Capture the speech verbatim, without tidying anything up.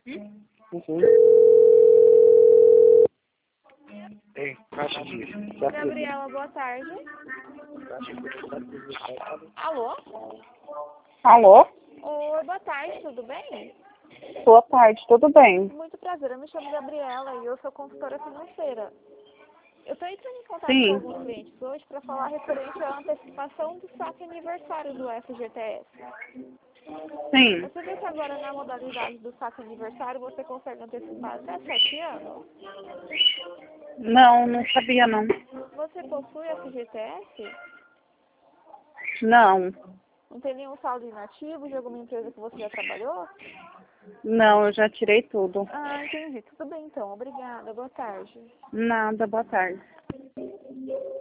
Uhum. Ei, caixa disso. Gabriela, boa tarde. Alô? Alô? Oi, boa tarde, tudo bem? Boa tarde, tudo bem? Muito prazer, eu me chamo Gabriela e eu sou consultora financeira. Eu estou entrando em contato Sim. com alguns clientes hoje para falar referente à antecipação do saque aniversário do F G T S. Sim. Você viu que agora na modalidade do saque aniversário você consegue antecipar até sete anos? Não, não sabia não. Você possui F G T S? Não. Não tem nenhum saldo inativo de alguma empresa que você já trabalhou? Não, eu já tirei tudo. Ah, entendi. Tudo bem então. Obrigada. Boa tarde. Nada, boa tarde.